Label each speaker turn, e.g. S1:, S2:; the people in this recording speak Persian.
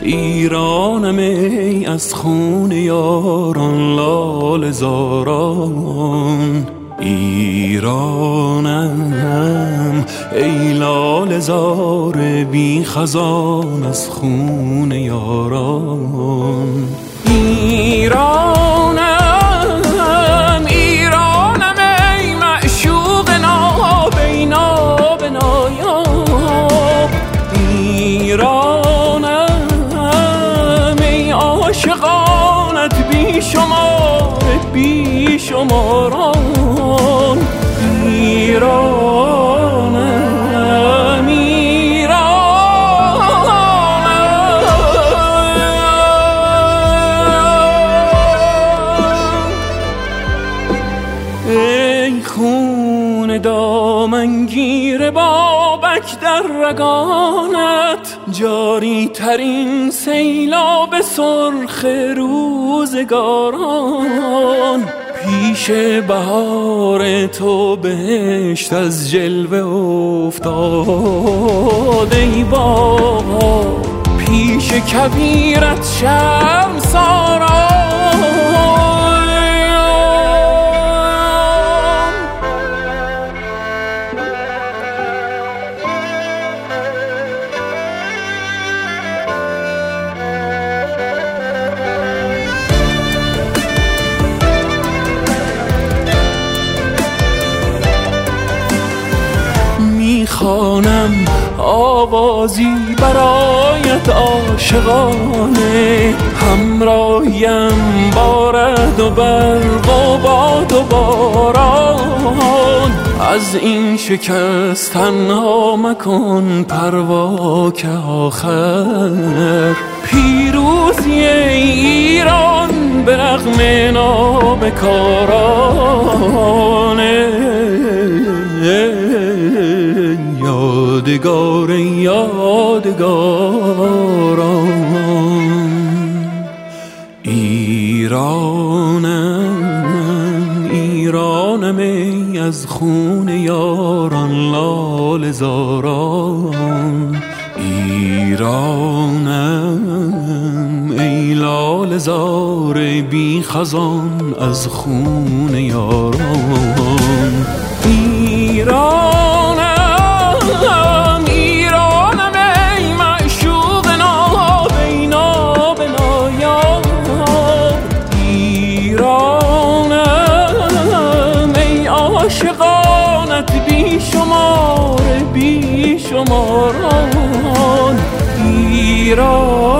S1: ایرانم ای از خون یاران لاله زاران، ایرانم ای لاله زار بی خزان از خون یاران. ایرانم ایرانم ای معشوق نابینا بنایاب، ایرانم ای عاشقانت بی شمار بی شماران. ایرانم ای خون دامنگیر بابک در رگانت، جاری ترین سیلاب سرخ روزگاران. پیش بهار تو بهشت از جلوه افتاد ای بابا، پیش کبیرت شرمساران. میخوانم آوازی برایت عاشقانه، همراهیم بارد و برق و باد و باران. از این شکست تنها مکن پروا که آخر پیروزی ایران به رغم نابکارانه. یادگار یادگاران، ایرانم ایرانم ای از خون یاران لاله زاران. ایرانم ای لاله زار بی خزان از خون یاران. ایرانم ایرانم ای معشوق نابینا بنایاب، ایرانم ای عاشقانت بی شمار بی شماران. ایران